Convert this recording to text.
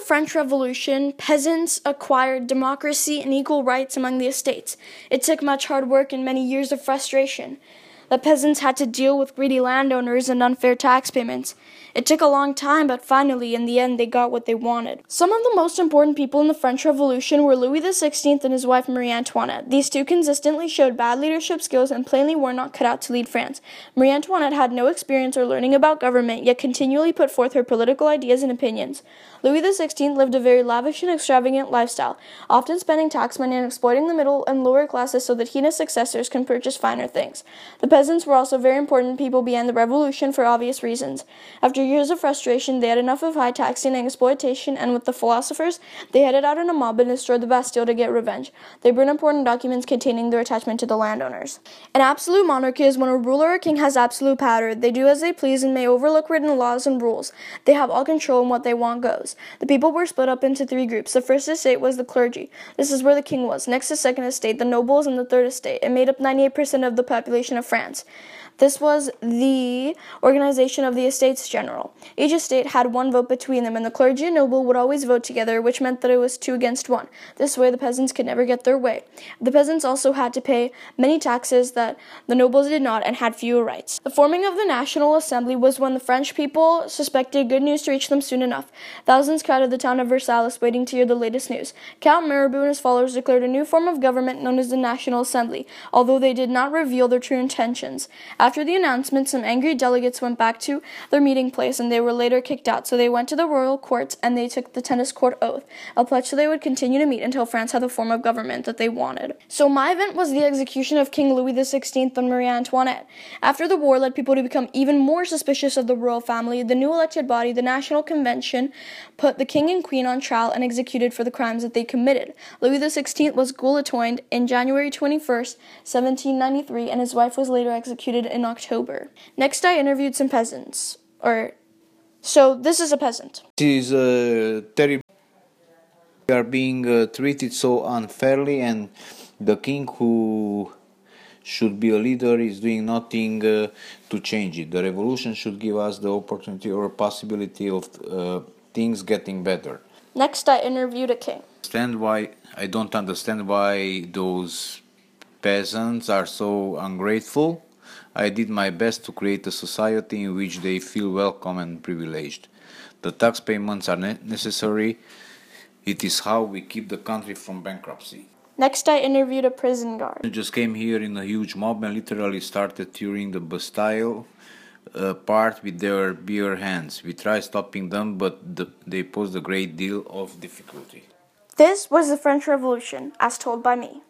French Revolution, peasants acquired democracy and equal rights among the estates. It took much hard work and many years of frustration. The peasants had to deal with greedy landowners and unfair tax payments. It took a long time, but finally, in the end, they got what they wanted. Some of the most important people in the French Revolution were Louis XVI and his wife Marie Antoinette. These two consistently showed bad leadership skills and plainly were not cut out to lead France. Marie Antoinette had no experience or learning about government, yet continually put forth her political ideas and opinions. Louis XVI lived a very lavish and extravagant lifestyle, often spending tax money and exploiting the middle and lower classes so that he and his successors can purchase finer things. The peasants were also very important people behind the revolution for obvious reasons. After years of frustration, they had enough of high taxing and exploitation, and with the philosophers, they headed out in a mob and destroyed the Bastille to get revenge. They burned important documents containing their attachment to the landowners. An absolute monarchy is when a ruler or king has absolute power. They do as they please and may overlook written laws and rules. They have all control, and what they want goes. The people were split up into three groups. The first estate was the clergy. This is where the king was. Next, the second estate, the nobles, and the third estate. It made up 98% of the population of France. This was the organization of the Estates General. Each estate had one vote between them, and the clergy and noble would always vote together, which meant that it was 2 against 1. This way, the peasants could never get their way. The peasants also had to pay many taxes that the nobles did not and had fewer rights. The forming of the National Assembly was when the French people suspected good news to reach them soon enough. Thousands crowded the town of Versailles waiting to hear the latest news. Count Mirabeau and his followers declared a new form of government known as the National Assembly, although they did not reveal their true intentions. After the announcement, some angry delegates went back to their meeting place, and they were later kicked out, so they went to the royal courts and they took the tennis court oath, a pledge that they would continue to meet until France had the form of government that they wanted. So my event was the execution of King Louis XVI and Marie Antoinette. After the war led people to become even more suspicious of the royal family, the new elected body, the National Convention, put the king and queen on trial and executed for the crimes that they committed. Louis XVI was guillotined in January 21st, 1793, and his wife was later executed in October. Next, I interviewed some peasants. So this is a peasant. This is terrible. We are being treated so unfairly, and the king, who should be a leader, is doing nothing to change it. The revolution should give us the opportunity or possibility of things getting better. Next, I interviewed a king. I don't understand why those peasants are so ungrateful. I did my best to create a society in which they feel welcome and privileged. The tax payments are necessary. It is how we keep the country from bankruptcy. Next, I interviewed a prison guard. They just came here in a huge mob and literally started tearing the Bastille apart with their bare hands. We tried stopping them, but they posed a great deal of difficulty. This was the French Revolution, as told by me.